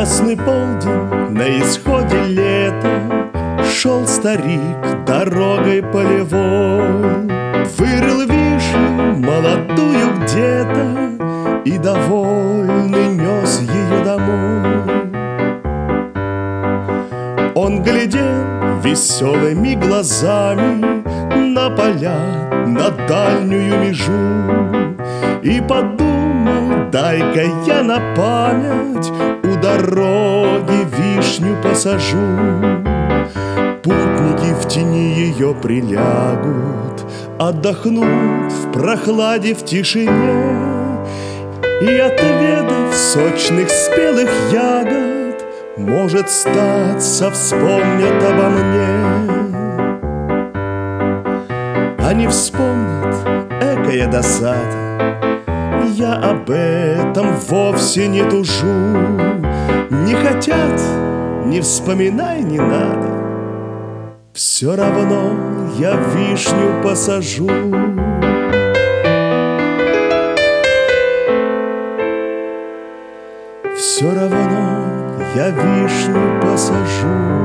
Ясный полдень на исходе лета, шел старик дорогой полевой, вырыл вишню молодую где-то и довольный нес ее домой. Он глядел веселыми глазами на поля, на дальнюю межу, и подумал: дай-ка я на память у дороги вишню посажу. Путники в тени ее прилягут, отдохнут в прохладе, в тишине, и, отведав сочных спелых ягод, может, статься, вспомнят обо мне. Они вспомнят, экая досада, я об этом вовсе не тужу. Не хотят, не вспоминай, не надо, все равно я вишню посажу. Все равно я вишню посажу.